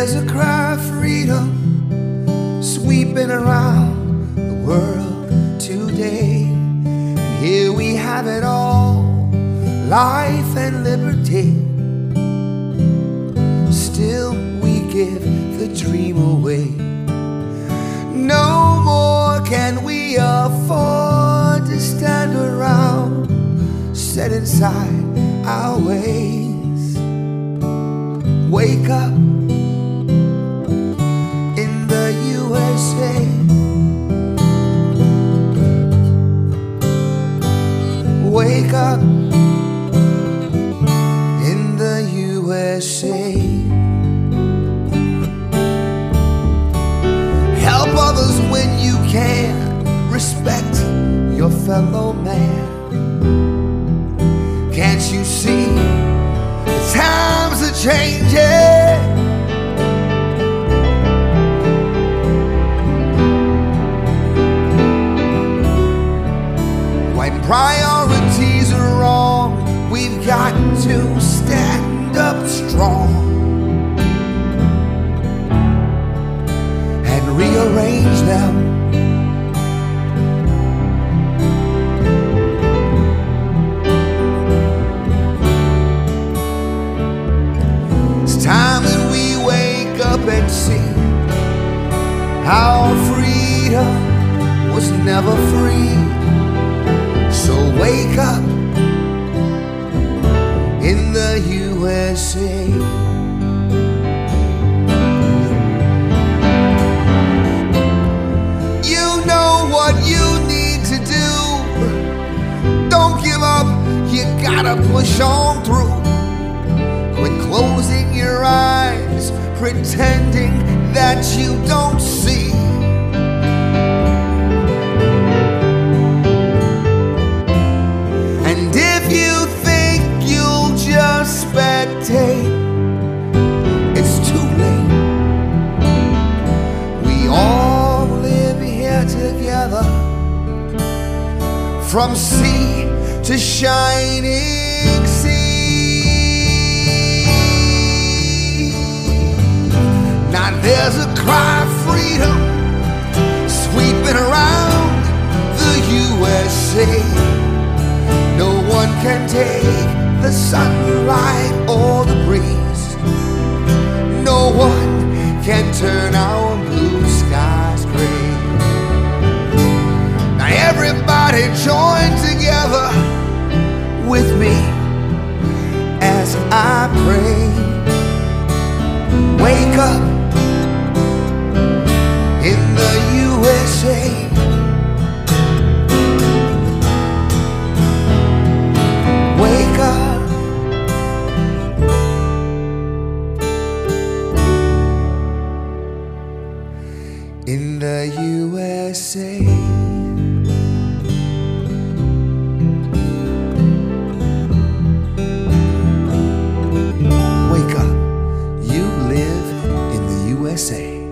there's a cry of freedom sweeping around the world today. And here we have it all, life and liberty. Still we give the dream away. No more can we afford to stand around, set inside our ways. Wake up in the USA. Wake up in the USA. Help others when you can. Respect your fellow man. Can't you see the times are changing? When priorities are wrong, we've got to stand up strong and rearrange them. Time that we wake up and see our freedom was never free. So wake up in the USA. You know what you need to do. Don't give up, you gotta push on through. Quit closing your eyes, pretending that you don't see. And if you think you'll just spectate, it's too late. We all live here together, from sea to shining sea. Now there's a cry of freedom sweeping around the USA. No one can take the sunlight or the breeze. No one can turn our blue skies gray. Now everybody join together with me as I pray. Wake up in the USA. Wake up in the USA. Wake up, you live in the USA.